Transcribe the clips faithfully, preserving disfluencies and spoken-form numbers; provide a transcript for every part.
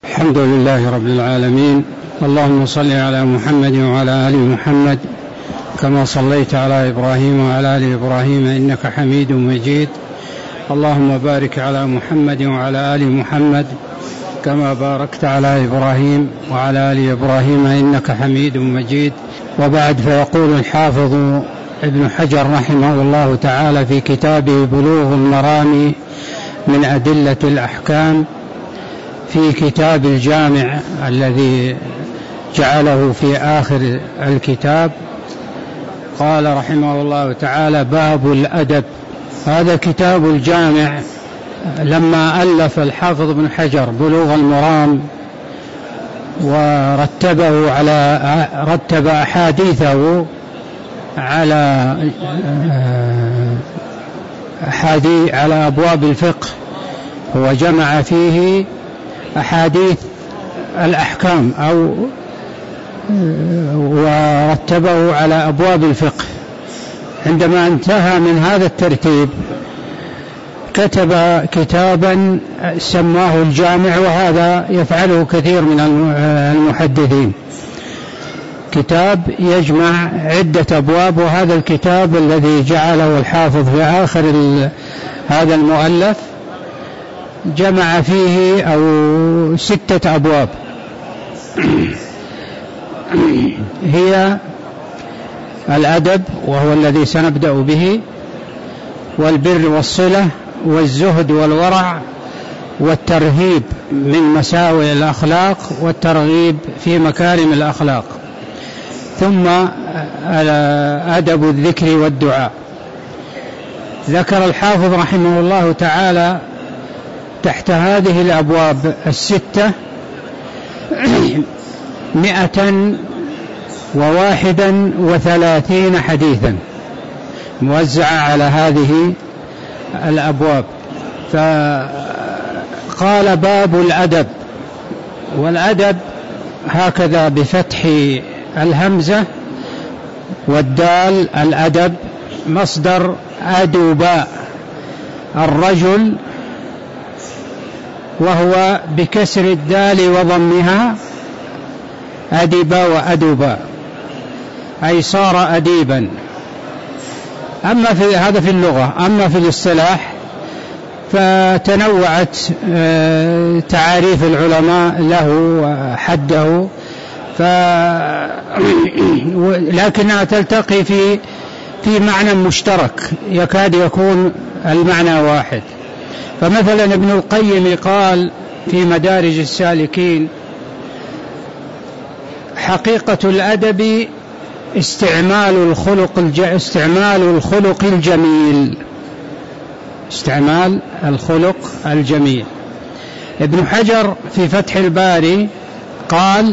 الحمد لله رب العالمين، اللهم صل على محمد وعلى آل محمد كما صليت على إبراهيم وعلى آل إبراهيم إنك حميد مجيد. اللهم بارك على محمد وعلى آل محمد كما باركت على إبراهيم وعلى آل إبراهيم إنك حميد مجيد. وبعد، فيقول الحافظ ابن حجر رحمه الله تعالى في كتابه بلوغ المرام من أدلة الأحكام في كتاب الجامع الذي جعله في آخر الكتاب، قال رحمه الله تعالى: باب الأدب. هذا كتاب الجامع لما ألف الحافظ ابن حجر بلوغ المرام ورتبه على رتب أحاديثه على أحاديث على أبواب الفقه، هو جمع فيه أحاديث الأحكام أو ورتبه على أبواب الفقه. عندما انتهى من هذا الترتيب كتب كتابا سماه الجامع، وهذا يفعله كثير من المحدثين، كتاب يجمع عدة أبواب. وهذا الكتاب الذي جعله الحافظ في آخر هذا المؤلف جمع فيه أو ستة أبواب، هي الأدب وهو الذي سنبدأ به، والبر والصلة، والزهد والورع، والترهيب من مساوئ الأخلاق، والترغيب في مكارم الأخلاق، ثم أدب الذكر والدعاء. ذكر الحافظ رحمه الله تعالى تحت هذه الأبواب الستة مئة وواحدا وثلاثين حديثا موزعة على هذه الأبواب. فقال: باب الأدب. والأدب هكذا بفتح الهمزة والدال، الأدب مصدر أدب الرجل، وهو بكسر الدال وضمها أدب وأدب، أي صار أديبا. أما في هذا في اللغة، أما في الاصطلاح فتنوعت تعاريف العلماء له وحده، ف... لكنها تلتقي في في معنى مشترك يكاد يكون المعنى واحد. فمثلا ابن القيم قال في مدارج السالكين: حقيقة الأدب استعمال الخلق الج... استعمال الخلق الجميل استعمال الخلق الجميل. ابن حجر في فتح الباري قال: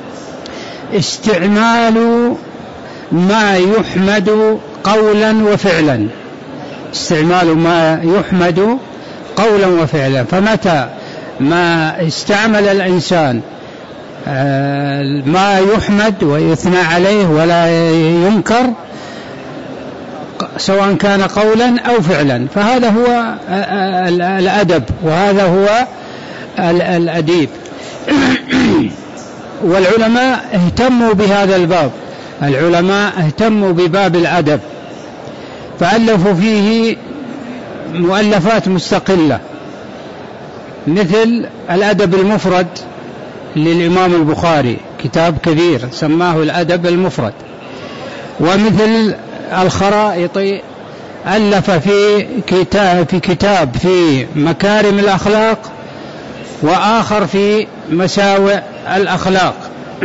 استعمال ما يحمد قولا وفعلا، استعمال ما يحمد قولا وفعلا. فمتى ما استعمل الإنسان ما يحمد ويثنى عليه ولا ينكر، سواء كان قولا أو فعلا، فهذا هو الأدب، وهذا هو الأديب. والعلماء اهتموا بهذا الباب، العلماء اهتموا بباب الأدب، فألفوا فيه مؤلفات مستقلة، مثل الأدب المفرد للإمام البخاري، كتاب كبير سماه الأدب المفرد. ومثل الخرائط ألف في كتاب في كتاب في مكارم الأخلاق، وآخر في مساوئ الأخلاق.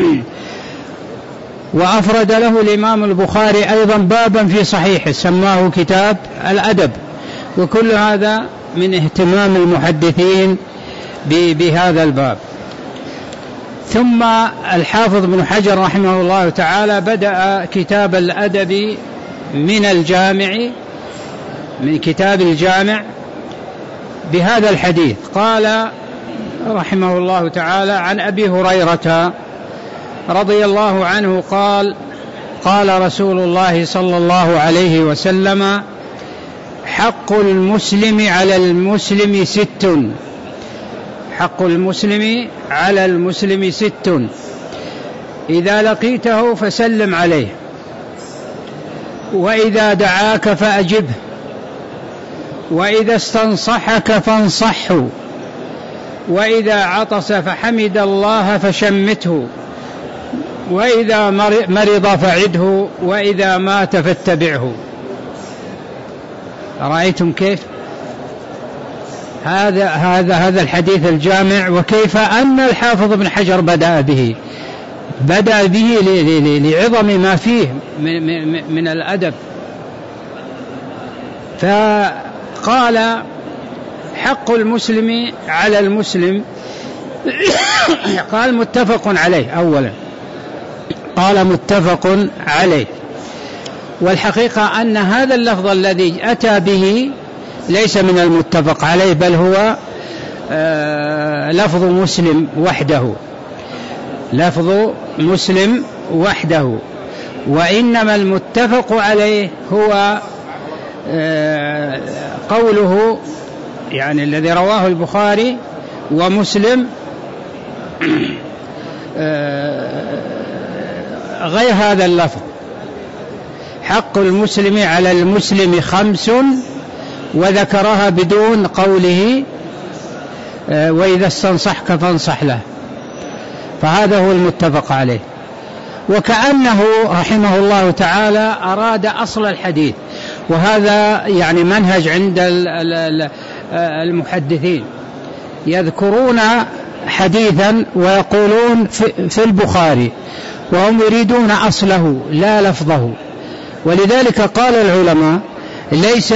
وأفرد له الإمام البخاري أيضا بابا في صحيحه سماه كتاب الأدب. وكل هذا من اهتمام المحدثين بهذا الباب. ثم الحافظ ابن حجر رحمه الله تعالى بدأ كتاب الأدب من الجامع من كتاب الجامع بهذا الحديث. قال رحمه الله تعالى: عن أبي هريرة رضي الله عنه قال: قال رسول الله صلى الله عليه وسلم: حق المسلم على المسلم ست: حق المسلم على المسلم ست: إذا لقيته فسلم عليه، وإذا دعاك فأجبه، وإذا استنصحك فانصحه، وإذا عطس فحمد الله فشمته، وإذا مرض فعده، وإذا مات فاتبعه. رأيتم كيف هذا هذا هذا الحديث الجامع، وكيف أن الحافظ ابن حجر بدأ به بدأ به لعظم ما فيه من, من الأدب. فقال: حق المسلم على المسلم، قال متفق عليه. أولا قال متفق عليه، والحقيقة أن هذا اللفظ الذي أتى به ليس من المتفق عليه، بل هو آه لفظ مسلم وحده، لفظ مسلم وحده. وإنما المتفق عليه هو آه قوله، يعني الذي رواه البخاري ومسلم آه غير هذا اللفظ: حق المسلم على المسلم خمس، وذكرها بدون قوله وإذا استنصحك فانصح له. فهذا هو المتفق عليه. وكأنه رحمه الله تعالى أراد أصل الحديث، وهذا يعني منهج عند المحدثين، يذكرون حديثا ويقولون في البخاري وهم يريدون أصله لا لفظه. ولذلك قال العلماء: ليس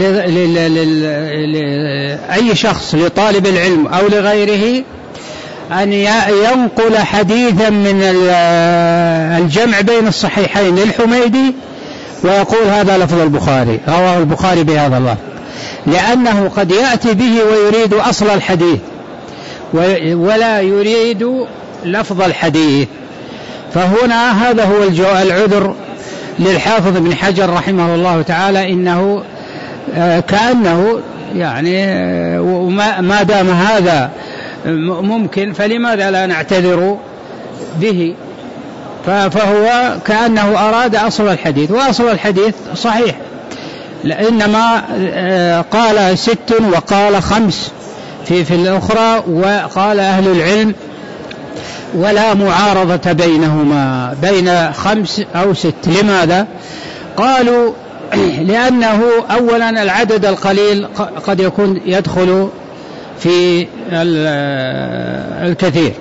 لأي شخص، لطالب العلم أو لغيره، أن ينقل حديثا من الجمع بين الصحيحين للحميدي ويقول هذا لفظ البخاري، رواه البخاري بهذا اللفظ، لأنه قد يأتي به ويريد أصل الحديث ولا يريد لفظ الحديث. فهنا هذا هو العذر للحافظ ابن حجر رحمه الله تعالى، إنه كأنه يعني ما دام هذا ممكن فلماذا لا نعتذر به؟ فهو كأنه أراد أصل الحديث، وأصل الحديث صحيح، إنما قال ست وقال خمس في في الأخرى، وقال أهل العلم ولا معارضة بينهما، بين خمس أو ست. لماذا؟ قالوا: لأنه أولا العدد القليل قد يكون يدخل في الكثير،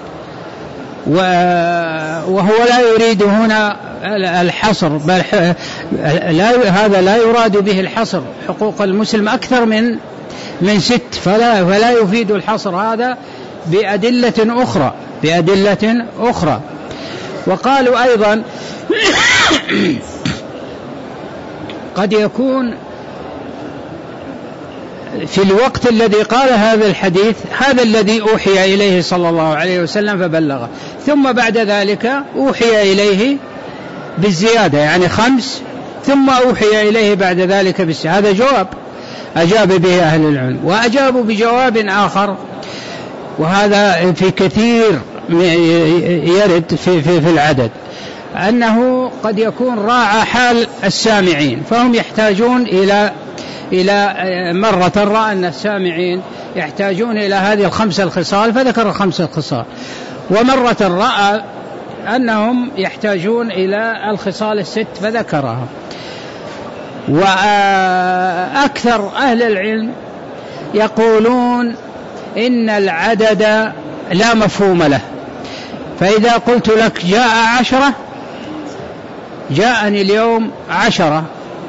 وهو لا يريد هنا الحصر، بل لا هذا لا يراد به الحصر. حقوق المسلم أكثر من من ست، فلا فلا يفيد الحصر هذا بأدلة أخرى بأدلة أخرى. وقالوا أيضا: قد يكون في الوقت الذي قال هذا الحديث هذا الذي أوحي إليه صلى الله عليه وسلم فبلغه، ثم بعد ذلك أوحي إليه بالزيادة، يعني خمس، ثم أوحي إليه بعد ذلك بالزيادة. هذا جواب أجاب به أهل العلم. وأجابوا بجواب آخر، وهذا في كثير يرد في, في, في العدد، أنه قد يكون راعى حال السامعين، فهم يحتاجون إلى إلى مرة رأى أن السامعين يحتاجون إلى هذه الخمسة الخصال فذكر الخمسة الخصال، ومرة رأى أنهم يحتاجون إلى الخصال الست فذكرها. وأكثر أهل العلم يقولون إن العدد لا مفهوم له، فإذا قلت لك جاء عشرة، جاءني اليوم عشرة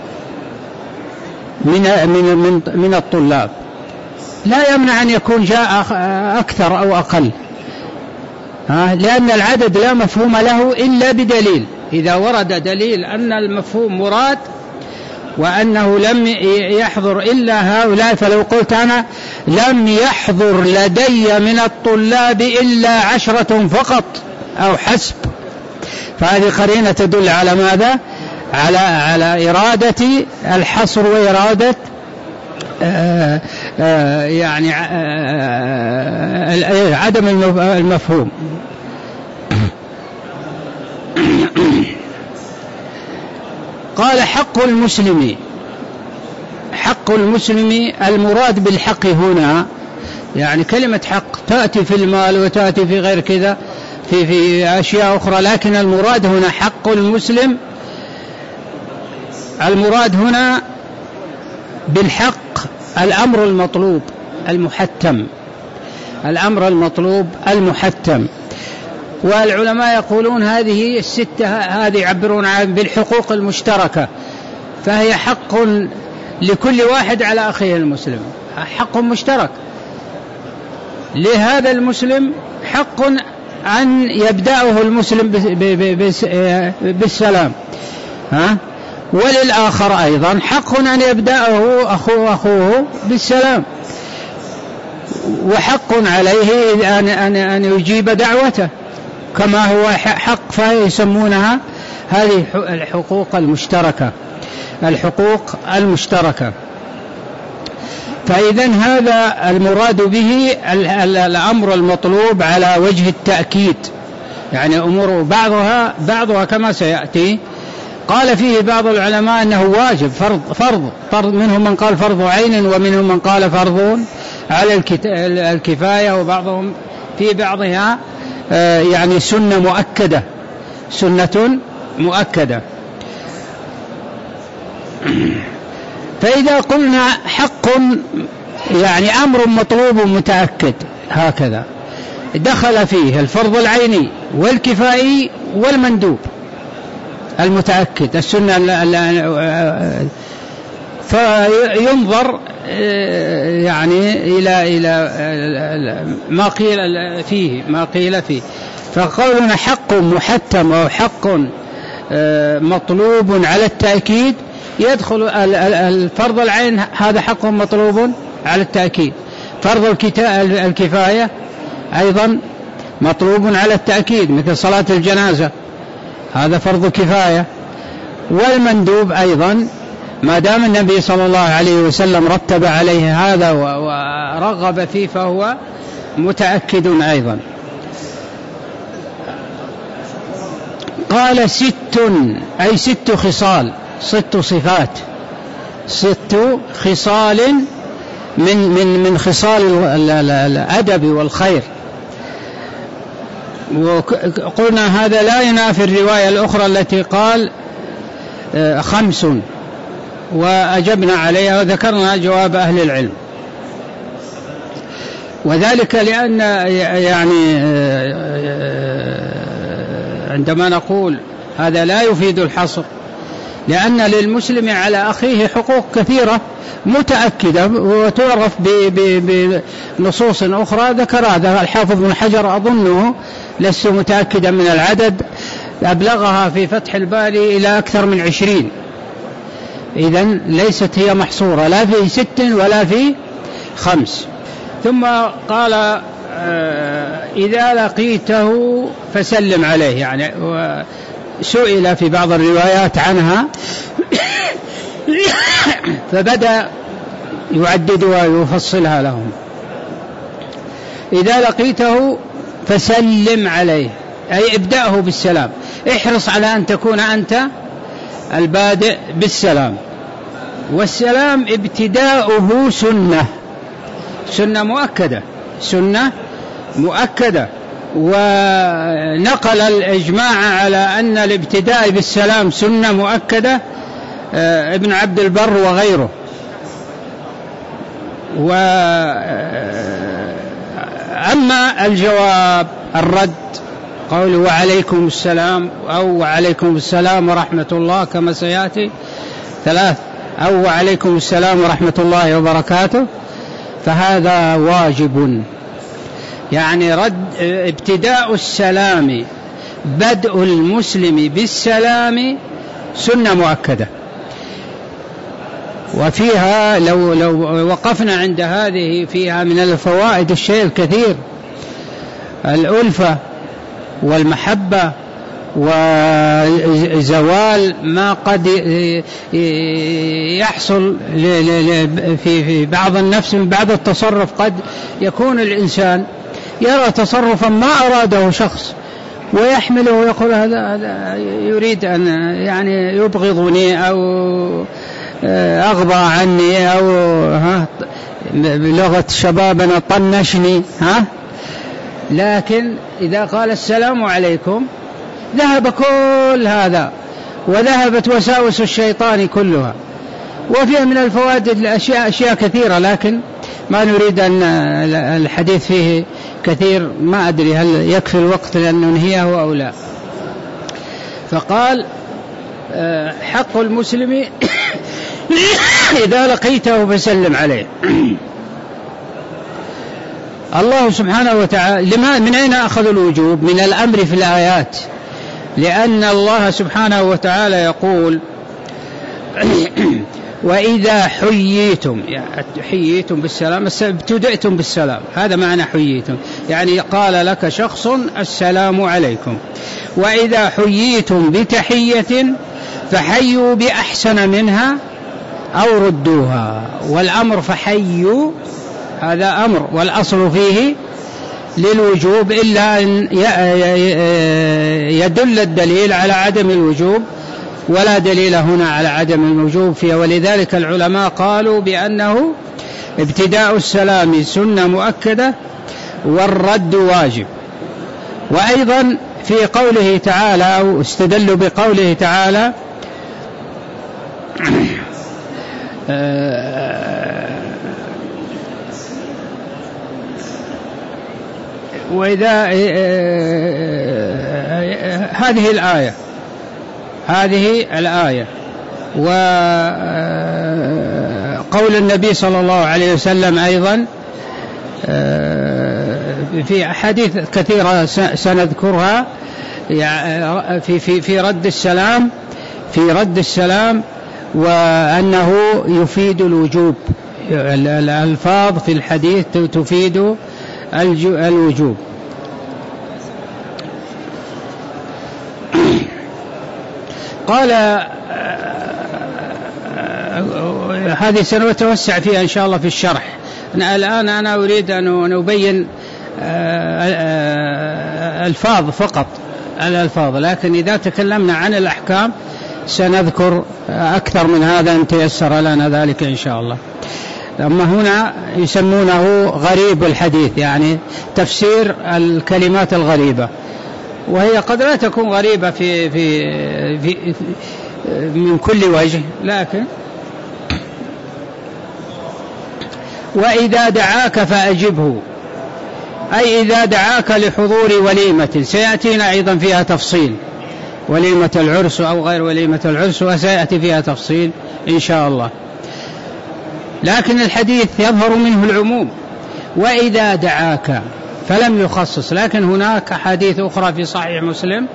من من من من الطلاب، لا يمنع أن يكون جاء أكثر أو أقل، لأن العدد لا مفهوم له إلا بدليل. إذا ورد دليل أن المفهوم مراد وأنه لم يحضر إلا هؤلاء، فلو قلت أنا لم يحضر لدي من الطلاب إلا عشرة فقط أو حسب، فهذه قرينة تدل على ماذا؟ على على إرادة الحصر وإرادة آآ آآ يعني آآ عدم المفهوم. قال حق المسلم، حق المسلم المراد بالحق هنا يعني كلمة حق تأتي في المال وتأتي في غير كذا في في أشياء أخرى، لكن المراد هنا حق المسلم، المراد هنا بالحق الأمر المطلوب المحتم، الأمر المطلوب المحتم. والعلماء يقولون هذه الستة هذه يعبرون عن بالحقوق المشتركة، فهي حق لكل واحد على أخيه المسلم، حق مشترك لهذا المسلم، حق أن يبدأه المسلم بالسلام، ها، وللآخر أيضا حق أن يبدأه أخوه, أخوه بالسلام، وحق عليه أن, أن, أن يجيب دعوته كما هو حق، فيسمونها هذه الحقوق المشتركة، الحقوق المشتركة. فإذا هذا المراد به الأمر المطلوب على وجه التأكيد، يعني أمور بعضها بعضها كما سيأتي. قال فيه بعض العلماء أنه واجب فرض فرض فرض منهم من قال فرض عين، ومنهم من قال فرض على الكفاية، وبعضهم في بعضها يعني سنة مؤكدة، سنة مؤكدة. فإذا قلنا حق يعني أمر مطلوب متأكد هكذا، دخل فيه الفرض العيني والكفائي والمندوب المتأكد السنة، فينظر يعني إلى إلى ما قيل فيه ما قيل فيه فقولنا حق محتم أو حق مطلوب على التأكيد يدخل الفرض العين، هذا حق مطلوب على التأكيد. فرض الكفاية أيضا مطلوب على التأكيد مثل صلاة الجنازة، هذا فرض كفاية. والمندوب أيضا ما دام النبي صلى الله عليه وسلم رتب عليه هذا ورغب فيه فهو متأكد أيضا. قال ست أي ست خصال، ست صفات، ست خصال من من من خصال الأدب والخير. وقلنا هذا لا ينافي الرواية الأخرى التي قال خمس، وأجبنا عليها وذكرنا جواب أهل العلم، وذلك لأن يعني عندما نقول هذا لا يفيد الحصر، لأن للمسلم على أخيه حقوق كثيرة متأكدة وتعرف بنصوص أخرى ذكر هذا الحافظ بن حجر، أظنه لست متأكدا من العدد، أبلغها في فتح الباري إلى أكثر من عشرين. إذن ليست هي محصورة لا في ست ولا في خمس. ثم قال إذا لقيته فسلم عليه، يعني سئل في بعض الروايات عنها فبدأ يعددها ويفصلها لهم. إذا لقيته فسلم عليه أي ابدأه بالسلام، احرص على أن تكون أنت البادئ بالسلام. والسلام ابتداؤه سنة، سنة مؤكدة، سنة مؤكدة. ونقل الإجماع على أن الابتداء بالسلام سنة مؤكدة ابن عبد البر وغيره. وأما الجواب الرد قول وعليكم السلام أو وعليكم السلام ورحمة الله كما سيأتي ثلاث، أو وعليكم السلام ورحمة الله وبركاته، فهذا واجب، يعني رد ابتداء السلام، بدء المسلم بالسلام سنة مؤكدة. وفيها لو, لو وقفنا عند هذه فيها من الفوائد الشيء الكثير، الألفة والمحبة وزوال ما قد يحصل في بعض النفس من بعض التصرف. قد يكون الإنسان يرى تصرفا ما أراده شخص ويحمله ويقول هذا هذا يريد أن يعني يبغضني أو أغضى عني أو ها بلغة شبابنا طنشني ها. لكن إذا قال السلام عليكم ذهب كل هذا وذهبت وساوس الشيطان كلها. وفيها من الفوائد الأشياء أشياء كثيرة، لكن ما نريد أن الحديث فيه كثير، ما أدري هل يكفي الوقت لأن ننهيه أو لا. فقال حق المسلم إذا لقيته فسلم عليه. الله سبحانه وتعالى لما من أين أخذ الوجوب؟ من الأمر في الآيات، لأن الله سبحانه وتعالى يقول وإذا حييتم، يعني حييتم بالسلام، ابتدأتم بالسلام، هذا معنى حييتم، يعني قال لك شخص السلام عليكم. وإذا حييتم بتحية فحيوا بأحسن منها أو ردوها. والأمر فحيوا هذا أمر، والأصل فيه للوجوب إلا أن يدل الدليل على عدم الوجوب، ولا دليل هنا على عدم الوجوب فيه. ولذلك العلماء قالوا بأنه ابتداء السلام سنة مؤكدة والرد واجب. وأيضا في قوله تعالى أو استدلوا بقوله تعالى وإذا هذه الآية هذه الآية وقول النبي صلى الله عليه وسلم أيضا في أحاديث كثيرة سنذكرها في في في رد السلام في رد السلام وأنه يفيد الوجوب. الألفاظ في الحديث تفيد الوجوب. قال هذه سنتوسع فيها إن شاء الله في الشرح. أنا الآن أنا أريد أن أبين الألفاظ فقط الألفاظ، لكن إذا تكلمنا عن الأحكام سنذكر أكثر من هذا إن تيسر لنا ذلك إن شاء الله. أما هنا يسمونه غريب الحديث، يعني تفسير الكلمات الغريبة، وهي قد لا تكون غريبة في في في من كل وجه، لكن وإذا دعاك فأجبه، أي إذا دعاك لحضور وليمة. سيأتينا أيضا فيها تفصيل وليمة العرس أو غير وليمة العرس، وسيأتي فيها تفصيل إن شاء الله، لكن الحديث يظهر منه العموم. وإذا دعاك فلم يخصص، لكن هناك حديث أخرى في صحيح مسلم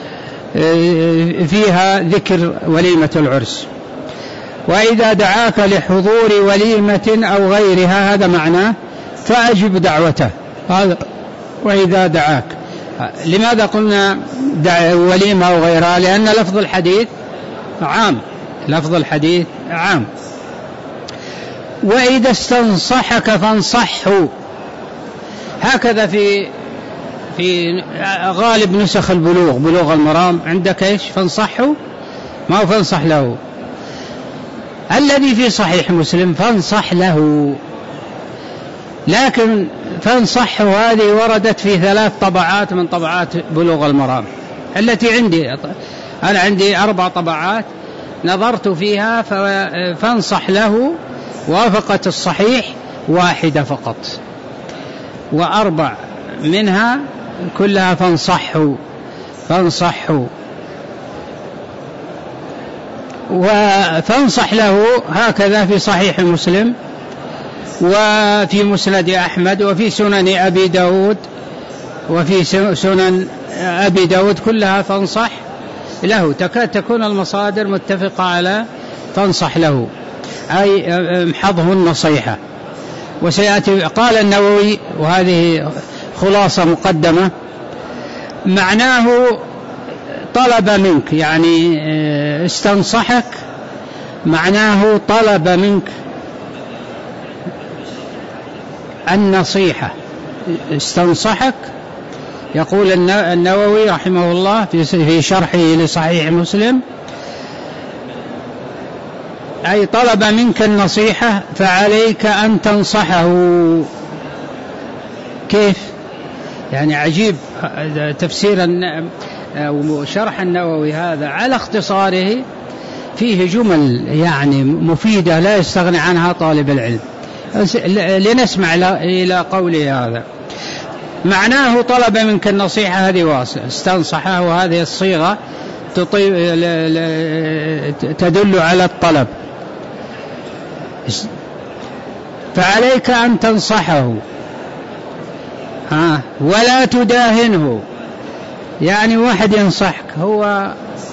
فيها ذكر وليمة العرس. وإذا دعاك لحضور وليمة أو غيرها، هذا معناه فأجب دعوته. هذا وإذا دعاك. لماذا قلنا دع وليمة أو غيرها؟ لأن لفظ الحديث عام، لفظ الحديث عام. وإذا استنصحك فانصحه، هكذا في في غالب نسخ البلوغ، بلوغ المرام عندك إيش؟ فانصحه، ما هو فانصح له. الذي في صحيح مسلم فانصح له، لكن فانصحه هذه وردت في ثلاث طبعات من طبعات بلوغ المرام التي عندي. أنا عندي أربع طبعات نظرت فيها، فانصح له وافقت الصحيح واحدة فقط، وأربع منها كلها فانصحه فانصحه وفانصح له. هكذا في صحيح مسلم وفي مسند أحمد وفي سنن أبي داود وفي سنن أبي داود كلها فانصح له. تكاد تكون المصادر متفقة على فانصح له، أي امحضه النصيحة. وسيأتي قال النووي، وهذه خلاصة مقدمة، معناه طلب منك، يعني استنصحك معناه طلب منك النصيحة، استنصحك، يقول النووي رحمه الله في شرحه لصحيح مسلم، أي طلب منك النصيحة فعليك أن تنصحه. كيف؟ يعني عجيب تفسير وشرح النووي هذا على اختصاره، فيه جمل يعني مفيدة لا يستغني عنها طالب العلم. لنسمع إلى قوله هذا. معناه طلب منك النصيحة، هذه واسطة، استنصحه، وهذه الصيغة تدل على الطلب. فعليك أن تنصحه ها ولا تداهنه. يعني واحد ينصحك هو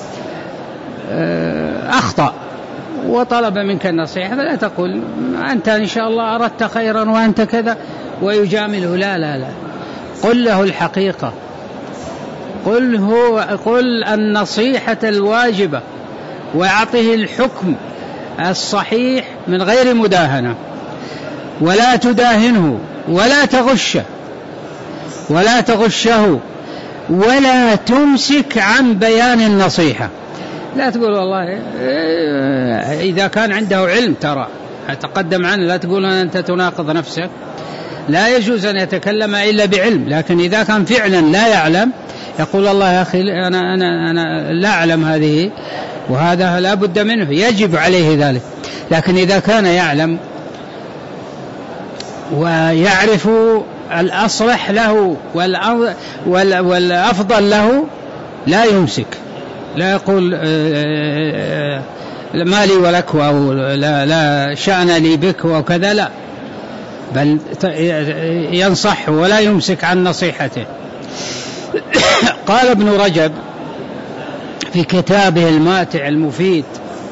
أخطأ وطلب منك النصيحة، فلا تقول أنت إن شاء الله أردت خيرا وأنت كذا ويجامله، لا لا لا، قل له الحقيقة، قل هو قل النصيحة الواجبة، وأعطه الحكم الصحيح من غير مداهنة. ولا تداهنه ولا تغشه ولا تغشه ولا تمسك عن بيان النصيحة. لا تقول والله إذا كان عنده علم ترى أتقدم عنه، لا تقول أنت تناقض نفسك. لا يجوز أن يتكلم إلا بعلم، لكن إذا كان فعلا لا يعلم يقول الله يا أخي أنا, أنا, أنا لا أعلم هذه، وهذا لا بد منه، يجب عليه ذلك. لكن إذا كان يعلم ويعرف الأصلح له والأفضل له لا يمسك، لا يقول ما لي ولك أو لا, لا شأن لي بك وكذا، لا، بل ينصح ولا يمسك عن نصيحته. قال ابن رجب في كتابه الماتع المفيد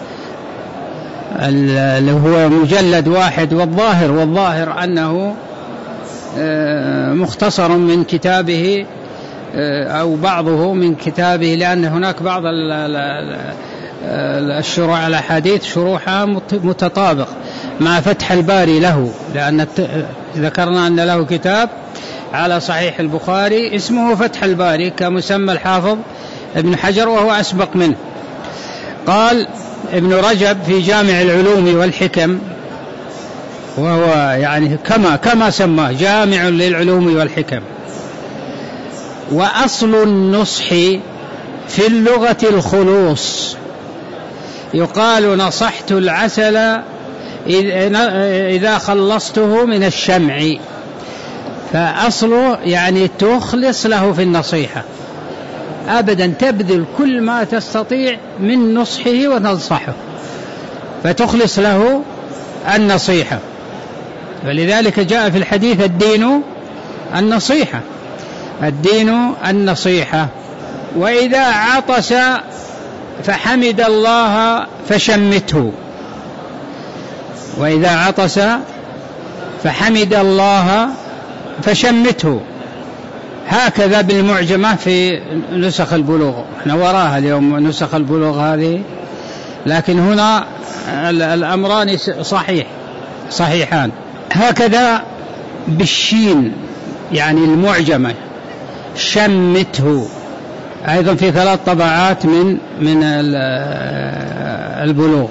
اللي هو مجلد واحد، والظاهر والظاهر أنه مختصر من كتابه أو بعضه من كتابه، لأن هناك بعض الشروح الأحاديث شروحها متطابق مع فتح الباري له، لأن ذكرنا أن له كتاب على صحيح البخاري اسمه فتح الباري كمسمى الحافظ ابن حجر وهو أسبق منه. قال ابن رجب في جامع العلوم والحكم، وهو يعني كما كما سماه جامع للعلوم والحكم، وأصل النصح في اللغة الخلوص، يقال نصحت العسل إذا خلصته من الشمع، فأصله يعني تخلص له في النصيحة أبدا، تبذل كل ما تستطيع من نصحه وتنصحه فتخلص له النصيحة. ولذلك جاء في الحديث الدين النصيحة، الدين النصيحة. وإذا عطس فحمد الله فشمته، وإذا عطس فحمد الله فشمته، هكذا بالمعجمة في نسخ البلوغ، احنا وراها اليوم نسخ البلوغ هذه، لكن هنا الأمران صحيح صحيحان. هكذا بالشين يعني المعجمة شمته، أيضا في ثلاث طبعات من من البلوغ.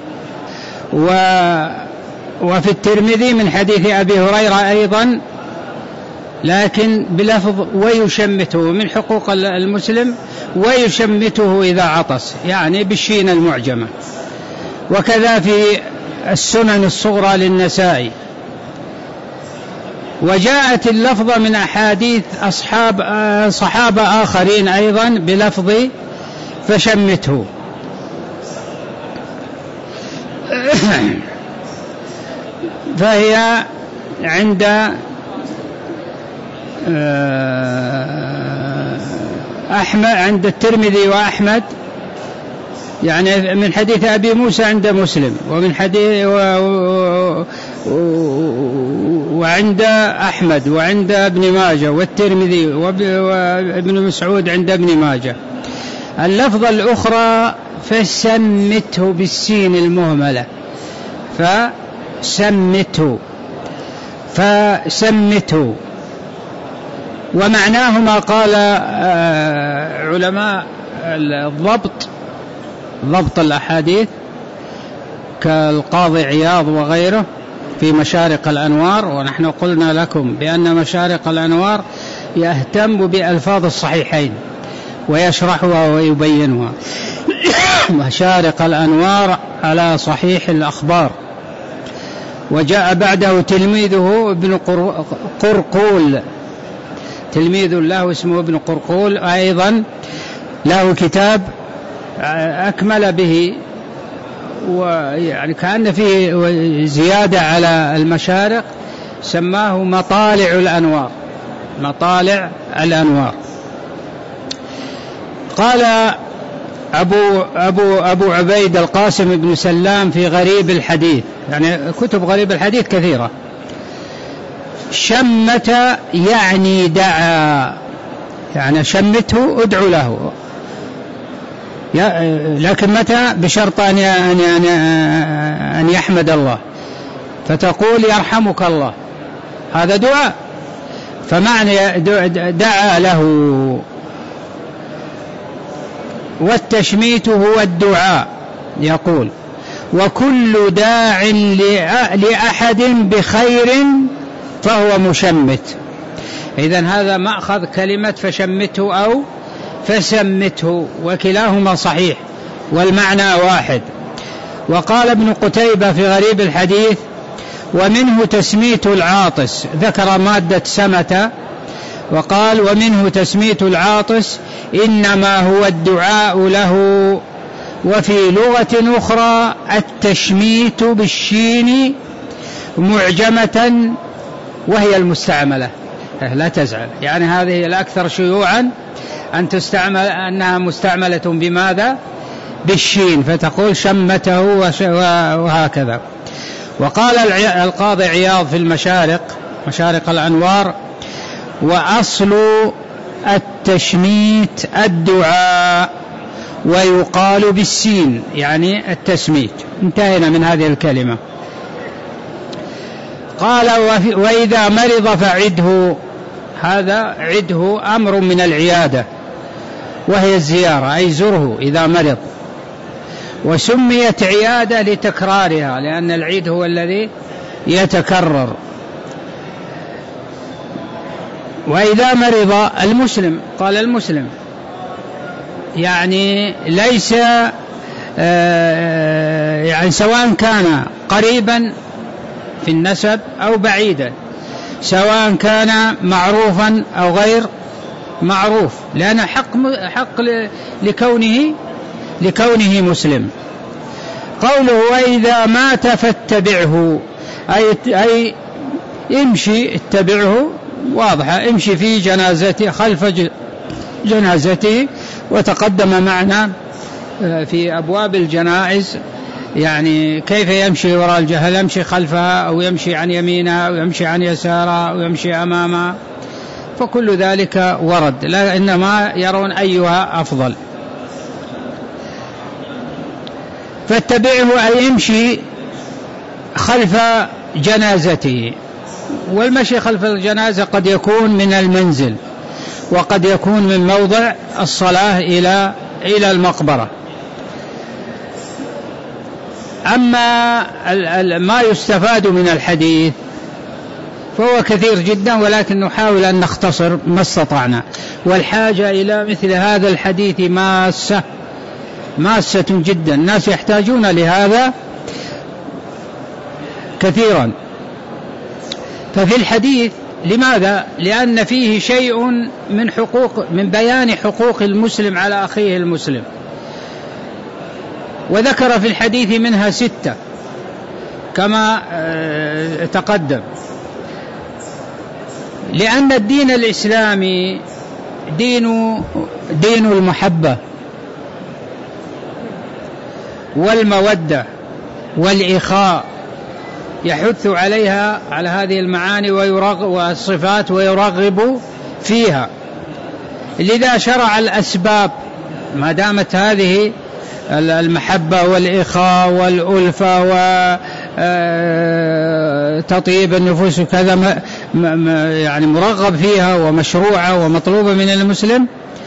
وفي الترمذي من حديث أبي هريرة أيضا لكن بلفظ ويشمته، من حقوق المسلم ويشمته إذا عطس، يعني بالشين المعجمة. وكذا في السنن الصغرى للنسائي. وجاءت اللفظة من أحاديث أصحاب صحابة آخرين أيضا بلفظ فشمته. فهي عند أحمد عند الترمذي وأحمد، يعني من حديث أبي موسى عند مسلم، ومن حديث وعند أحمد وعند ابن ماجه والترمذي وابن مسعود عند ابن ماجه. اللفظة الأخرى فسمته بالسين المهملة، فسمته فسمته ومعناهما قال علماء الضبط ضبط الأحاديث كالقاضي عياض وغيره في مشارق الأنوار، ونحن قلنا لكم بأن مشارق الأنوار يهتم بألفاظ الصحيحين ويشرحها ويبينها. مشارق الأنوار على صحيح الأخبار. وجاء بعده تلميذه ابن قرقول، تلميذ له اسمه ابن قرقول، أيضا له كتاب أكمل به، ويعني كأن فيه زيادة على المشارق، سماه مطالع الأنوار، مطالع الأنوار. قال أبو, أبو, أبو عبيد القاسم بن سلام في غريب الحديث، يعني كتب غريب الحديث كثيرة، شمت يعني دعا، يعني شمته ادعو له، لكن متى؟ بشرط أن أن يحمد الله، فتقول يرحمك الله، هذا دعاء. فمعنى دعا له. والتشميت هو الدعاء، يقول وكل داع لأحد بخير فهو مشمت. إذن هذا مأخذ كلمة فشمته أو فسمته، وكلاهما صحيح والمعنى واحد. وقال ابن قتيبة في غريب الحديث ومنه تسميت العاطس، ذكر مادة سمت، وقال ومنه تسميت العاطس إنما هو الدعاء له. وفي لغة أخرى التشميت بالشين معجمة وهي المستعملة، لا تزعل، يعني هذه الأكثر شيوعا أن تستعمل، أنها مستعملة بماذا؟ بالشين، فتقول شمته وهكذا. وقال القاضي عياض في المشارق، مشارق الأنوار وأصل التشميت الدعاء ويقال بالسين، يعني التسميت. انتهينا من هذه الكلمة. قال وإذا مرض فعده، هذا عده أمر من العيادة وهي الزيارة، أي زره إذا مرض. وسميت عيادة لتكرارها، لأن العيد هو الذي يتكرر. وإذا مرض المسلم، قال المسلم يعني ليس يعني سواء كان قريبا في النسب أو بعيدا، سواء كان معروفا أو غير معروف، لأن حق حق لكونه لكونه مسلم. قوله وإذا مات فاتبعه، أي أي امشي اتبعه، واضحة، امشي في جنازته خلف جنازته. وتقدم معنا في أبواب الجنائز يعني كيف يمشي وراء الجهل، يمشي خلفها أو يمشي عن يمينها أو يمشي عن يسارها أو يمشي أمامها، فكل ذلك ورد، لا إنما يرون أيها أفضل. فاتبعه أي يمشي خلف جنازته. والمشي خلف الجنازة قد يكون من المنزل، وقد يكون من موضع الصلاة إلى إلى المقبرة. أما ما يستفاد من الحديث فهو كثير جدا، ولكن نحاول أن نختصر ما استطعنا، والحاجة إلى مثل هذا الحديث ماسة ماسة جدا، الناس يحتاجون لهذا كثيرا. ففي الحديث لماذا؟ لأن فيه شيء من حقوق، من بيان حقوق المسلم على أخيه المسلم، وذكر في الحديث منها ستة كما تقدم. لأن الدين الإسلامي دين دين المحبة والمودة والإخاء، يحث عليها على هذه المعاني والصفات ويرغب فيها. لذا شرع الأسباب، ما دامت هذه المحبة والإخاء والألفة وتطيب النفوس وكذا يعني مرغب فيها ومشروعة ومطلوبة من المسلم،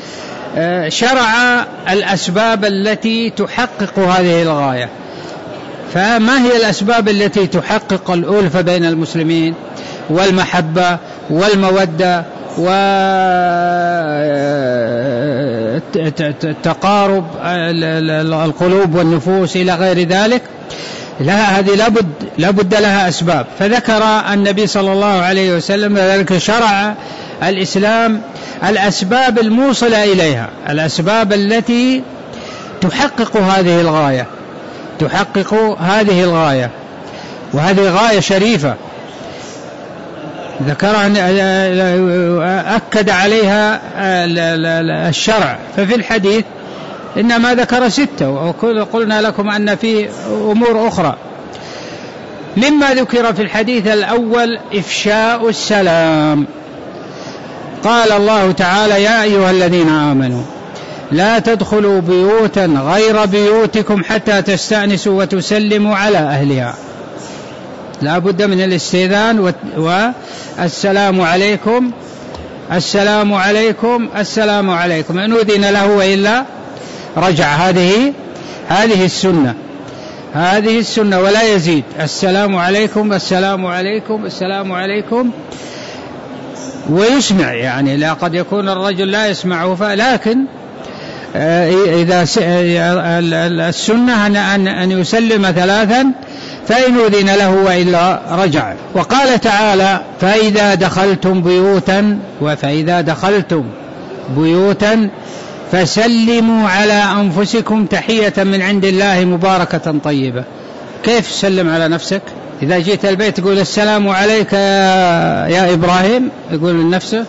شرع الأسباب التي تحقق هذه الغاية. فما هي الأسباب التي تحقق الألفة بين المسلمين والمحبة والمودة وتقارب القلوب والنفوس إلى غير ذلك؟ لها هذه لابد, لابد لها أسباب. فذكر النبي صلى الله عليه وسلم ذلك شرع الإسلام الأسباب الموصلة إليها، الأسباب التي تحقق هذه الغاية، تحقق هذه الغاية، وهذه غاية شريفة ذكرها أكد عليها الشرع. ففي الحديث إنما ذكر ستة، وقلنا لكم أن في أمور أخرى. مما ذكر في الحديث الأول إفشاء السلام. قال الله تعالى: يا أيها الذين آمنوا لا تدخلوا بيوتا غير بيوتكم حتى تستأنسوا وتسلموا على أهلها. لا بد من الاستئذان والسلام عليكم السلام عليكم السلام عليكم، إن أذن له وإلا رجع. هذه هذه السنة، هذه السنة ولا يزيد. السلام عليكم السلام عليكم السلام عليكم، ويسمع، يعني لا قد يكون الرجل لا يسمعه، لكن إذا السنة أن يسلم ثلاثا فإن أذن له وإلا رجع. وقال تعالى: فإذا دخلتم بيوتا وفإذا دخلتم بيوتا فسلموا على أنفسكم تحية من عند الله مباركة طيبة. كيف تسلم على نفسك؟ إذا جيت البيت تقول السلام عليك يا إبراهيم، يقول من نفسه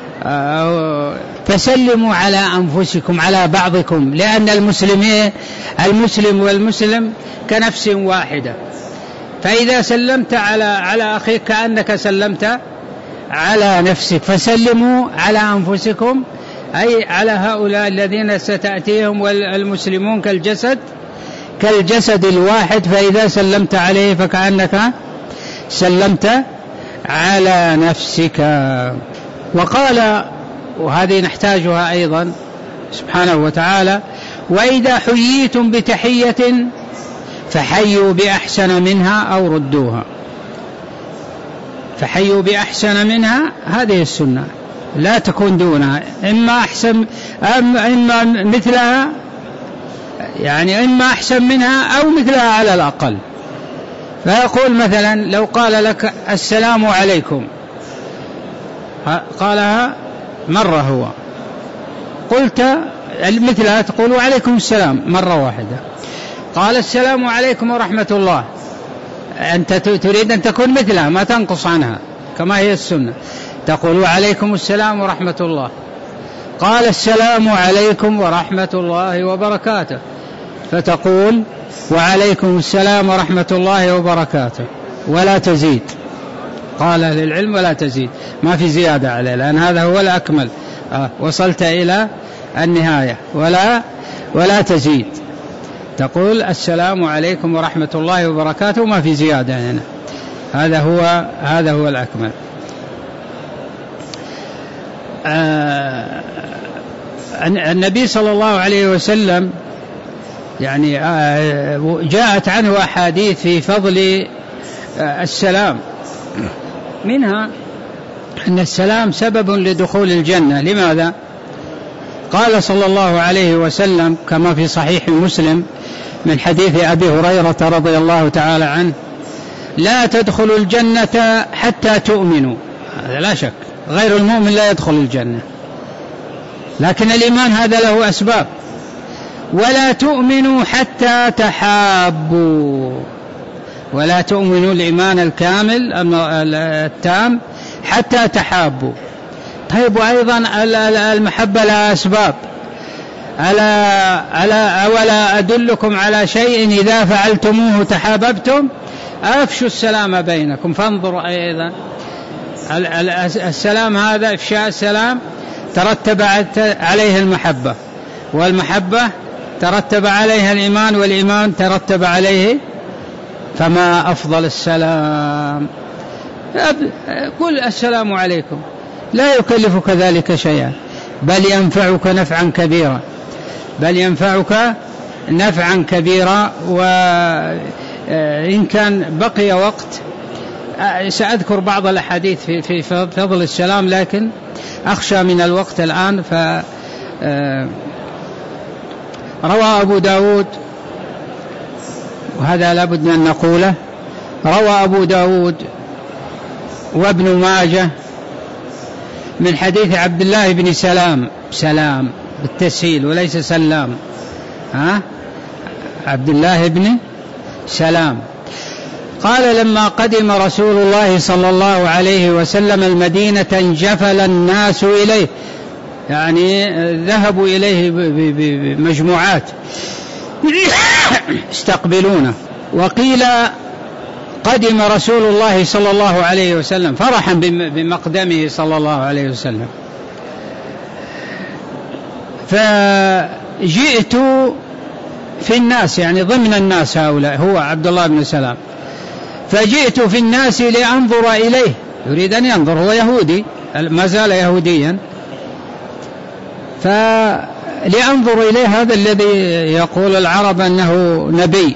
فسلموا على أنفسكم، على بعضكم، لأن المسلمين المسلم والمسلم كنفس واحدة. فإذا سلمت على على أخيك كأنك سلمت على نفسك. فسلموا على أنفسكم أي على هؤلاء الذين ستأتيهم، والمسلمون كالجسد كالجسد الواحد، فإذا سلمت عليه فكأنك سلمت على نفسك. وقال، وهذه نحتاجها أيضا سبحانه وتعالى: وإذا حييتم بتحية فحيوا بأحسن منها أو ردوها. فحيوا بأحسن منها، هذه السنة لا تكون دونها، إما أحسن إما مثلها، يعني إما أحسن منها أو مثلها على الأقل. فيقول مثلا لو قال لك السلام عليكم، قالها مرة هو، قلت مثلها تقول وعليكم السلام مرة واحدة. قال السلام عليكم ورحمة الله، أنت تريد أن تكون مثلها ما تنقص عنها كما هي السنة، تقول وعليكم السلام ورحمة الله. قال السلام عليكم ورحمة الله وبركاته، فتقول وعليكم السلام ورحمة الله وبركاته ولا تزيد. قال أهل العلم ولا تزيد، ما في زيادة عليه، لأن هذا هو الأكمل. آه وصلت إلى النهاية، ولا ولا تزيد، تقول السلام عليكم ورحمة الله وبركاته وما في زيادة هنا. هذا هو هذا هو الأكمل. آه النبي صلى الله عليه وسلم يعني آه جاءت عنه أحاديث في فضل آه السلام، منها أن السلام سبب لدخول الجنة. لماذا؟ قال صلى الله عليه وسلم كما في صحيح مسلم من حديث أبي هريرة رضي الله تعالى عنه: لا تدخلوا الجنة حتى تؤمنوا. هذا لا شك، غير المؤمن لا يدخل الجنة، لكن الإيمان هذا له أسباب. ولا تؤمنوا حتى تحابوا، ولا تؤمنوا الإيمان الكامل التام حتى تحابوا. طيب، وأيضا المحبة لها أسباب. ألا, ألا أولا أدلكم على شيء إذا فعلتموه تحاببتم؟ أفشوا السلام بينكم. فانظروا أيضا السلام هذا، إفشاء السلام ترتب عليه المحبة، والمحبة ترتب عليها الإيمان، والإيمان ترتب عليه. فما أفضل السلام قل السلام عليكم، لا يكلفك ذلك شيئا، بل ينفعك نفعا كبيرا، بل ينفعك نفعا كبيرا. وإن كان بقي وقت سأذكر بعض الأحاديث في في فضل السلام، لكن أخشى من الوقت الآن. ف روى أبو داود، وهذا لابد أن نقوله، روى أبو داود وابن ماجه من حديث عبد الله بن سلام، سلام بالتسهيل وليس سلام، ها عبد الله بن سلام قال: لما قدم رسول الله صلى الله عليه وسلم المدينة انجفل الناس إليه، يعني ذهبوا إليه بمجموعات استقبلونه. وقيل قدم رسول الله صلى الله عليه وسلم فرحا بمقدمه صلى الله عليه وسلم. فجئت في الناس، يعني ضمن الناس هؤلاء، هو عبد الله بن سلام، فجئت في الناس لأنظر إليه، يريد أن ينظر، هو يهودي ما زال يهوديا، فلأنظر إليه هذا الذي يقول العرب أنه نبي.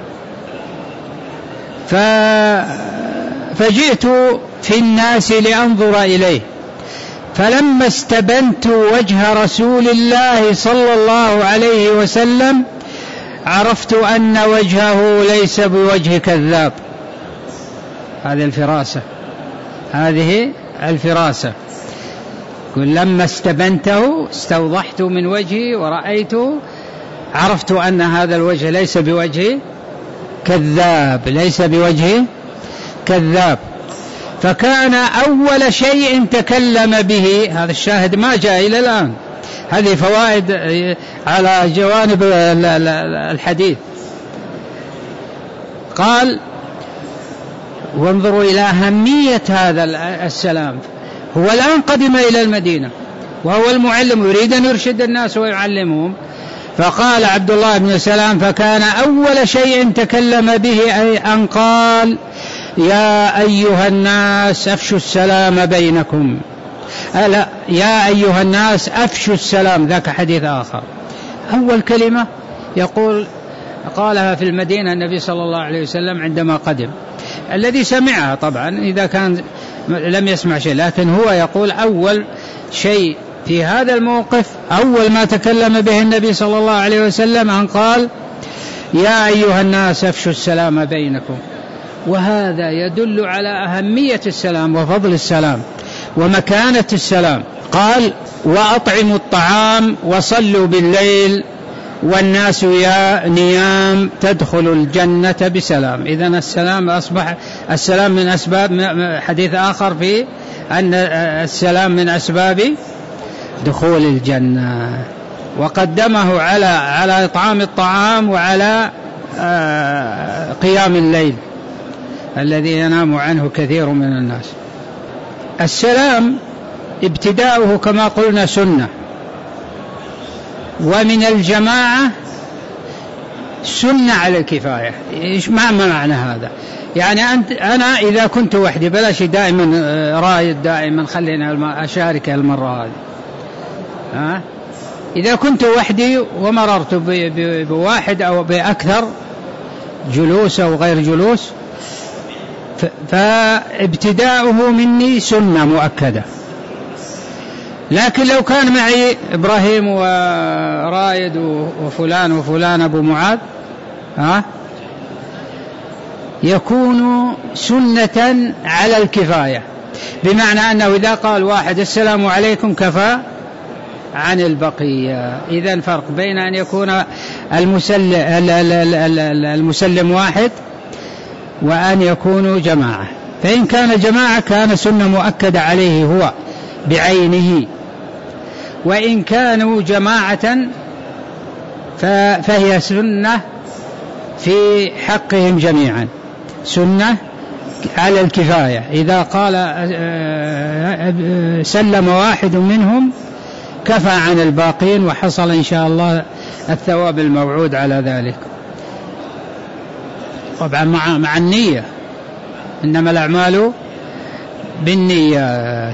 فجئت في الناس لأنظر إليه، فلما استبنت وجه رسول الله صلى الله عليه وسلم عرفت أن وجهه ليس بوجه كذاب. هذه الفراسة، هذه الفراسة. قل لما استبنته، استوضحت من وجهي ورأيته، عرفت أن هذا الوجه ليس بوجه كذاب، ليس بوجه كذاب. فكان أول شيء تكلم به، هذا الشاهد ما جاء إلى الآن، هذه فوائد على جوانب الحديث. قال: وانظروا إلى أهمية هذا السلام، هو الآن قدم إلى المدينة وهو المعلم، يريد أن يرشد الناس ويعلمهم. فقال عبد الله بن سلام: فكان أول شيء تكلم به أي أن قال: يا أيها الناس أفشوا السلام بينكم. ألا يا أيها الناس أفشوا السلام، ذاك حديث آخر. أول كلمة يقول قالها في المدينة النبي صلى الله عليه وسلم عندما قدم، الذي سمعها طبعا إذا كان لم يسمع شيء، لكن هو يقول أول شيء في هذا الموقف، أول ما تكلم به النبي صلى الله عليه وسلم أن قال: يا أيها الناس أفشوا السلام بينكم. وهذا يدل على أهمية السلام وفضل السلام ومكانة السلام. قال: وأطعموا الطعام وصلوا بالليل والناس يا نيام تدخل الجنة بسلام. إذن السلام أصبح السلام من أسباب، حديث آخر في أن السلام من أسباب دخول الجنة، وقدمه على على إطعام الطعام وعلى قيام الليل الذي ينام عنه كثير من الناس. السلام ابتداؤه كما قلنا سنة، ومن الجماعة سنة على الكفاية. إيش ما معنى هذا؟ يعني أنت أنا إذا كنت وحدي، بلاش دائما رايد، دائما خلينا أشارك المرة هذه. ها؟ إذا كنت وحدي ومررت بواحد أو بأكثر، جلوس أو غير جلوس، فابتداؤه مني سنة مؤكدة. لكن لو كان معي إبراهيم ورايد وفلان وفلان أبو معاذ، ها، يكون سنة على الكفاية، بمعنى أنه إذا قال واحد السلام عليكم كفى عن البقية. إذن فرق بين أن يكون المسلم, المسلم واحد وأن يكونوا جماعة. فإن كان جماعة كان سنة مؤكدة عليه هو بعينه، وإن كانوا جماعة فهي سنة في حقهم جميعا، سنة على الكفاية. إذا قال سلم واحد منهم كفى عن الباقين، وحصل إن شاء الله الثواب الموعود على ذلك. طبعا مع مع النية، إنما الأعمال بالنيات.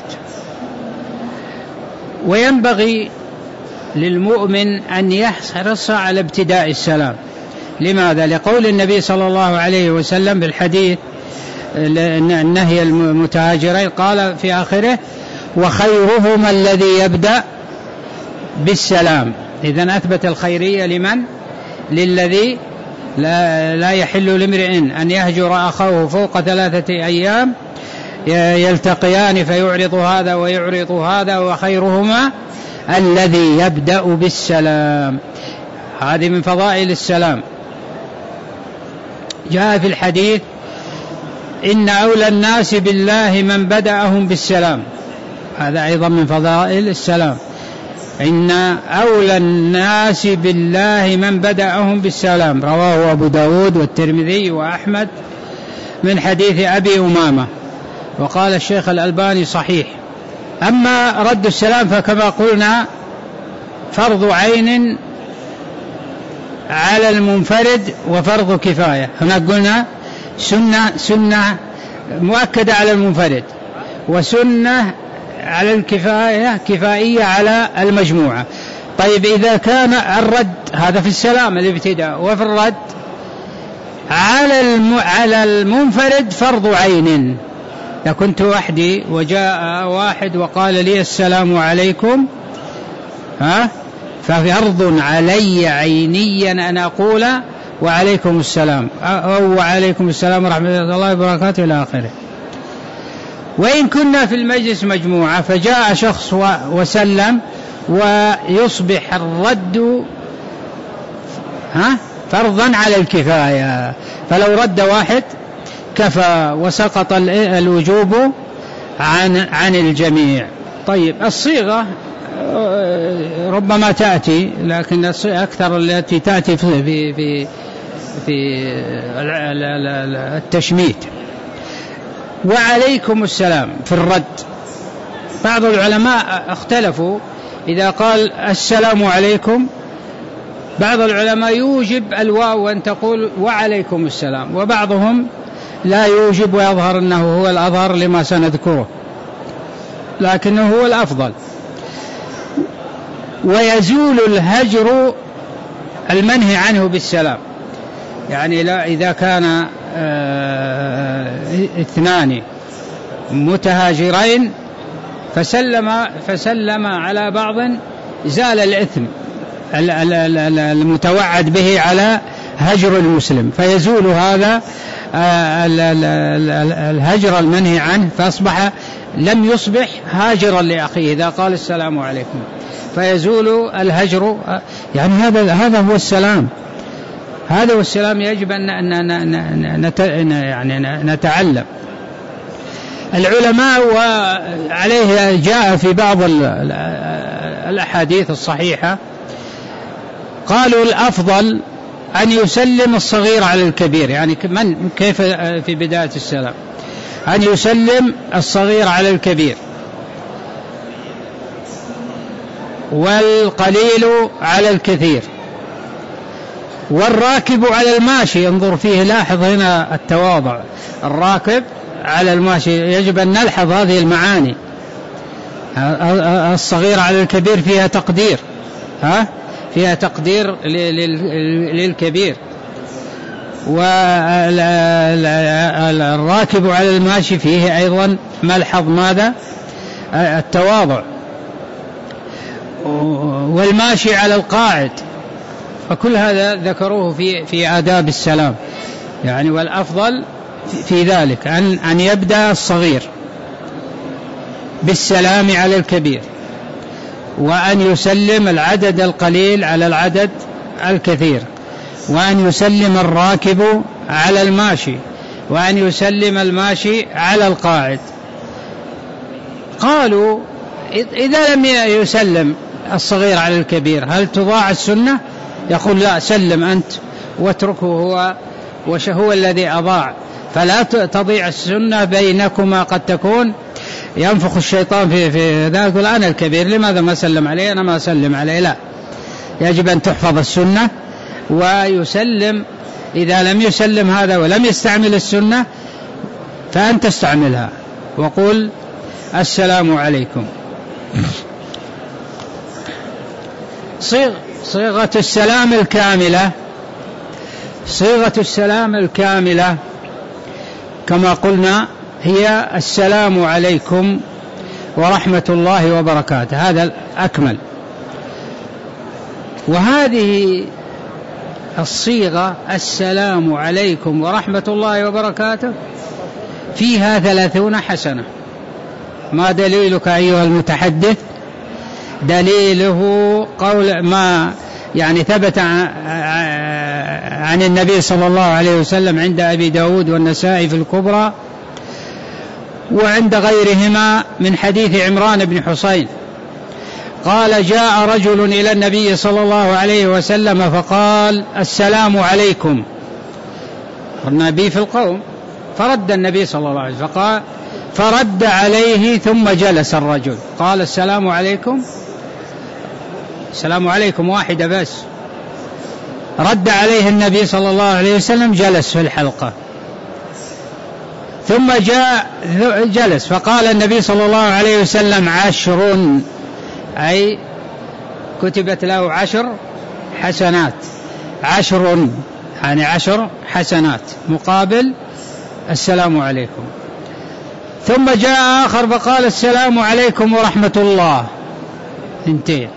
وينبغي للمؤمن أن يحرص على ابتداء السلام. لماذا؟ لقول النبي صلى الله عليه وسلم بالحديث النهي المتهاجرين قال في آخره: وخيرهما الذي يبدأ بالسلام. إذن أثبت الخيرية لمن؟ للذي لا, لا يحل لامرئ أن يهجر أخاه فوق ثلاثة أيام يلتقيان فيعرض هذا ويعرض هذا، وخيرهما الذي يبدأ بالسلام. هذه من فضائل السلام. جاء في الحديث: إن أولى الناس بالله من بدأهم بالسلام. هذا أيضا من فضائل السلام. إن أولى الناس بالله من بدأهم بالسلام، رواه أبو داود والترمذي وأحمد من حديث أبي أمامة، وقال الشيخ الألباني صحيح. أما رد السلام فكما قلنا فرض عين على المنفرد وفرض كفاية. هناك قلنا سنة سنة مؤكدة على المنفرد، وسنة على الكفاية كفائية على المجموعة. طيب إذا كان الرد هذا في السلام الابتداء، وفي الرد على على المنفرد فرض عين. إذا كنت وحدي وجاء واحد وقال لي السلام عليكم، ها ففرض علي عينيا أن أقول وعليكم السلام أو وعليكم السلام ورحمة الله وبركاته إلى آخره. وإن كنا في المجلس مجموعة فجاء شخص وسلم، ويصبح الرد ها فرضا على الكفاية، فلو رد واحد كفى وسقط الوجوب عن عن الجميع. طيب الصيغة ربما تأتي، لكن أكثر التي تأتي في في في التشميت. وعليكم السلام في الرد. بعض العلماء اختلفوا إذا قال السلام عليكم، بعض العلماء يوجب الواو أن تقول وعليكم السلام، وبعضهم لا يوجب ويظهر أنه هو الأظهر لما سنذكره، لكنه هو الأفضل. ويزول الهجر المنهي عنه بالسلام، يعني لا إذا كان آه اثنان متهاجرين فسلم فسلم على بعض، زال الإثم المتوعد به على هجر المسلم، فيزول هذا الهجر المنهي عنه، فأصبح لم يصبح هاجرا لأخيه إذا قال السلام عليكم، فيزول الهجر. يعني هذا هذا هو السلام، هذا هو السلام. يجب أن يعني نتعلم. العلماء وعليه جاء في بعض الأحاديث الصحيحة قالوا الأفضل أن يسلم الصغير على الكبير. يعني من كيف في بداية السلام أن يسلم الصغير على الكبير، والقليل على الكثير، والراكب على الماشي. ينظر فيه، لاحظ هنا التواضع، الراكب على الماشي. يجب أن نلحظ هذه المعاني. الصغير على الكبير فيها تقدير، ها فيها تقدير للكبير. والراكب على الماشي فيه أيضا ملحظ ماذا؟ التواضع. والماشي على القاعد، فكل هذا ذكروه في في آداب السلام. يعني والأفضل في ذلك أن أن يبدأ الصغير بالسلام على الكبير، وأن يسلم العدد القليل على العدد الكثير، وأن يسلم الراكب على الماشي، وأن يسلم الماشي على القاعد. قالوا إذا لم يسلم الصغير على الكبير هل تضاع السنة؟ يقول لا، سلم أنت واتركه هو، وهو الذي أضاع، فلا تضيع السنة بينكما. قد تكون ينفخ الشيطان في في ذا، يقول أنا الكبير لماذا ما سلم عليه، أنا ما أسلم عليه. لا، يجب أن تحفظ السنة ويسلم. إذا لم يسلم هذا ولم يستعمل السنة فأنت استعملها، وقل السلام عليكم. صيغة السلام الكاملة صيغة السلام الكاملة كما قلنا هي السلام عليكم ورحمة الله وبركاته، هذا الأكمل. وهذه الصيغة السلام عليكم ورحمة الله وبركاته فيها ثلاثون حسنة. ما دليلك أيها المتحدث؟ دليله قول ما يعني ثبت عن النبي صلى الله عليه وسلم عند أبي داود والنسائي في الكبرى وعند غيرهما من حديث عمران بن حسين قال: جاء رجل إلى النبي صلى الله عليه وسلم فقال: السلام عليكم. النبي في القوم، فرد النبي صلى الله عليه وسلم فقال فرد عليه ثم جلس الرجل، قال: السلام عليكم. السلام عليكم واحدة بس. رد عليه النبي صلى الله عليه وسلم، جلس في الحلقة، ثم جاء جلس فقال النبي صلى الله عليه وسلم: عشر، أي كتبت له عشر حسنات، عشر يعني عشر حسنات مقابل السلام عليكم. ثم جاء آخر فقال: السلام عليكم ورحمة الله، انتهى.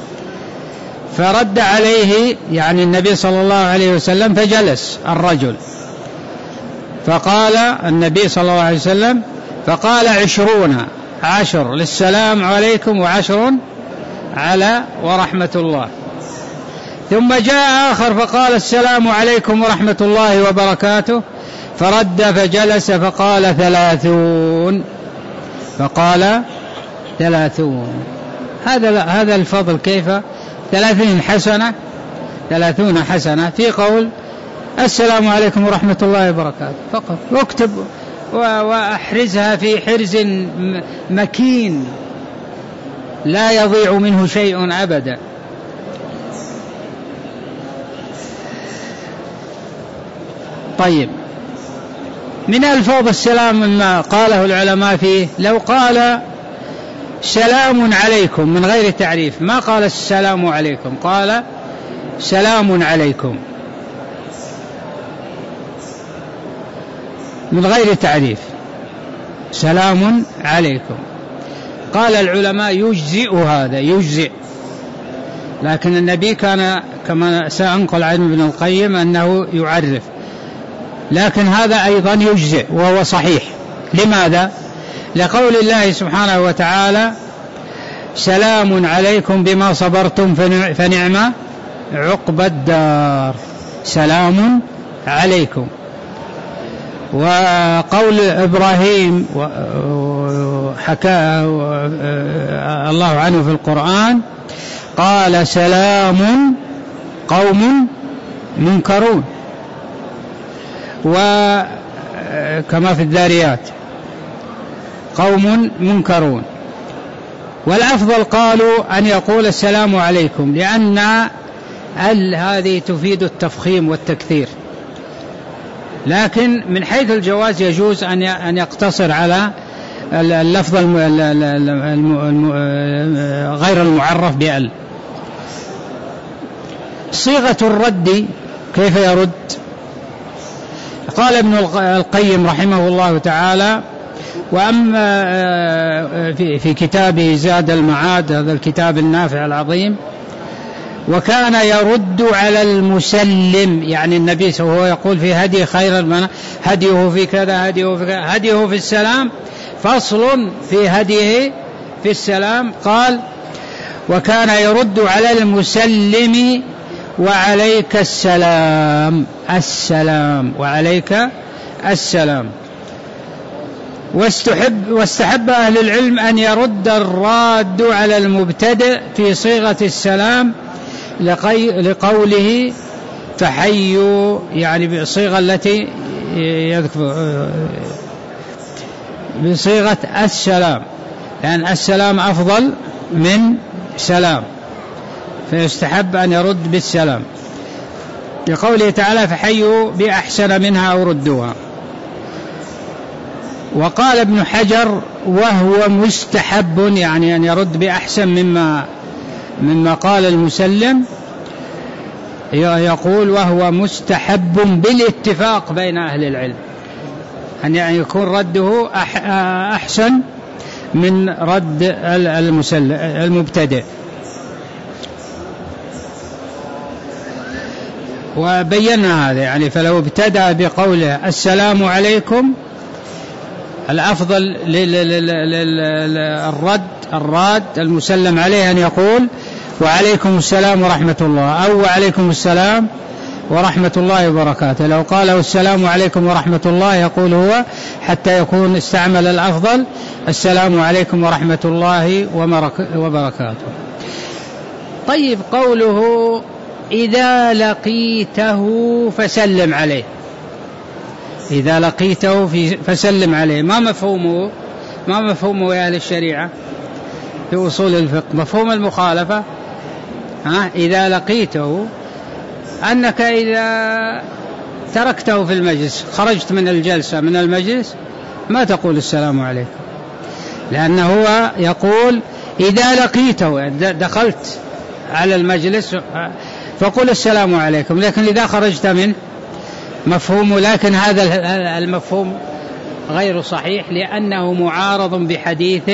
فرد عليه يعني النبي صلى الله عليه وسلم فجلس الرجل، فقال النبي صلى الله عليه وسلم فقال: عشرون، عشر للسلام عليكم وعشر على ورحمة الله. ثم جاء آخر فقال: السلام عليكم ورحمة الله وبركاته، فرد فجلس فقال: ثلاثون، فقال ثلاثون. هذا هذا الفضل كيف؟ ثلاثين حسنة، ثلاثون حسنة في قول السلام عليكم ورحمة الله وبركاته فقط. واكتب وأحرزها في حرز مكين لا يضيع منه شيء أبدا. طيب، من ألفاظ السلام مما قاله العلماء فيه: لو قال سلام عليكم من غير تعريف، ما قال السلام عليكم، قال سلام عليكم من غير تعريف، سلام عليكم. قال العلماء: يجزئ، هذا يجزئ، لكن النبي كان كما سأنقل عن ابن القيم أنه يعرف، لكن هذا أيضا يجزئ وهو صحيح. لماذا؟ لقول الله سبحانه وتعالى: سلام عليكم بما صبرتم فنعم عقبى الدار، سلام عليكم. وقول إبراهيم حكى الله عنه في القرآن قال: سلام قوم منكرون، وكما في الذاريات قوم منكرون. والأفضل قالوا أن يقول السلام عليكم، لأن ال هذه تفيد التفخيم والتكثير، لكن من حيث الجواز يجوز أن يقتصر على اللفظ غير المعرف بأل. صيغة الرد كيف يرد؟ قال ابن القيم رحمه الله تعالى: وأما في كتابه زاد المعاد، هذا الكتاب النافع العظيم، وكان يرد على المسلم، يعني النبي وهو يقول في هدي خير المنام، هديه في كذا، هديه في كذا، هديه في السلام، فصل في هديه في السلام. قال: وكان يرد على المسلم: وعليك السلام، السلام، وعليك السلام. واستحب, واستحب أهل العلم أن يرد الراد على المبتدئ في صيغة السلام لقوله فحيوا، يعني بالصيغة التي يذكر بصيغة السلام، لأن السلام أفضل من سلام، فيستحب أن يرد بالسلام لقوله تعالى فحيوا بأحسن منها أو ردوها. وقال ابن حجر وهو مستحب، يعني أن يرد بأحسن مما مما قال المسلم، يقول وهو مستحب بالاتفاق بين أهل العلم، أن يعني يكون رده أحسن من رد المبتدئ. وبينا هذا يعني، فلو ابتدأ بقوله السلام عليكم الأفضل للرد الراد المسلم عليه أن يقول وعليكم السلام ورحمة الله، أو وعليكم السلام ورحمة الله وبركاته. لو قال السلام عليكم ورحمة الله يقول هو حتى يكون استعمل الأفضل السلام عليكم ورحمة الله وبركاته. طيب، قوله إذا لقيته فسلم عليه، إذا لقيته فسلم عليه، ما مفهومه؟ ما مفهومه يا أهل الشريعة في أصول الفقه؟ مفهوم المخالفة ها؟ إذا لقيته أنك إذا تركته في المجلس، خرجت من الجلسة من المجلس، ما تقول السلام عليكم، لأنه هو يقول إذا لقيته، دخلت على المجلس فقل السلام عليكم، لكن إذا خرجت منه مفهوم، لكن هذا المفهوم غير صحيح، لأنه معارض بحديث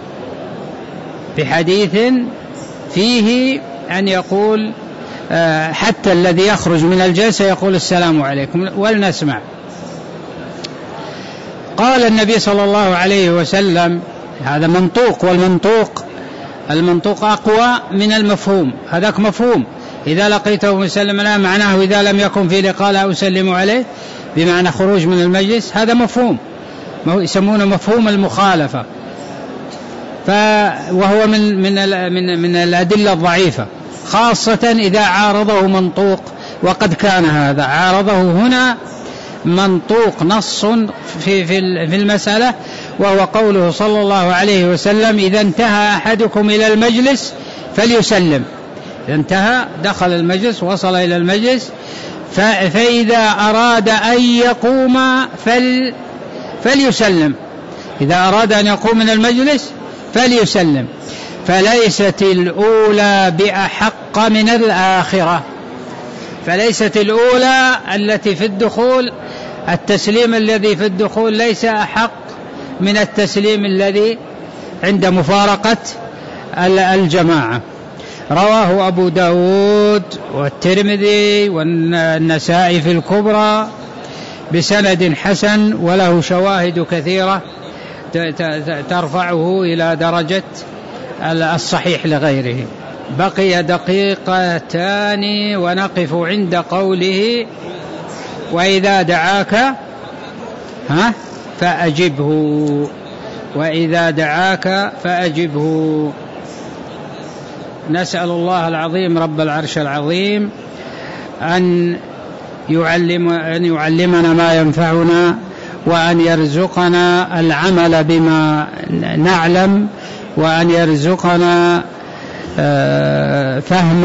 بحديث فيه أن يقول حتى الذي يخرج من الجلسة يقول السلام عليكم. ولنسمع. قال النبي صلى الله عليه وسلم، هذا منطوق، والمنطوق المنطوق أقوى من المفهوم. هذاك مفهوم إذا لقيته فسلم عليه، معناه إذا لم يكن في لقاء لا أسلم عليه، بمعنى خروج من المجلس، هذا مفهوم يسمونه مفهوم المخالفة، وهو من من من من الأدلة الضعيفة، خاصة إذا عارضه منطوق، وقد كان هذا عارضه هنا منطوق نص في في في المسألة، وهو قوله صلى الله عليه وسلم إذا انتهى أحدكم إلى المجلس فليسلم. إذا انتهى، دخل المجلس، وصل إلى المجلس، فإذا أراد أن يقوم فل فليسلم، إذا أراد أن يقوم من المجلس فليسلم. فليست الأولى بأحق من الآخرة، فليست الأولى التي في الدخول، التسليم الذي في الدخول ليس أحق من التسليم الذي عند مفارقة الجماعة. رواه أبو داود والترمذي والنسائي في الكبرى بسند حسن، وله شواهد كثيرة ترفعه إلى درجة الصحيح لغيره. بقي دقيقتان ونقف عند قوله وإذا دعاك ها فأجبه، وإذا دعاك فأجبه. نسأل الله العظيم رب العرش العظيم أن يعلم أن يعلمنا ما ينفعنا، وأن يرزقنا العمل بما نعلم، وأن يرزقنا فهم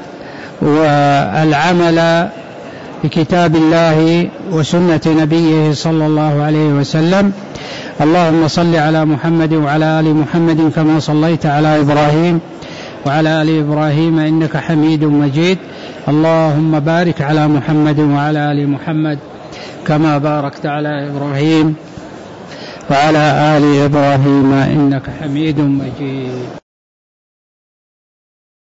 والعمل بكتاب الله وسنة نبيه صلى الله عليه وسلم. اللهم صل على محمد وعلى آل محمد كما صليت على إبراهيم وعلى آل إبراهيم إنك حميد مجيد. اللهم بارك على محمد وعلى آل محمد كما باركت على إبراهيم وعلى آل إبراهيم إنك حميد مجيد.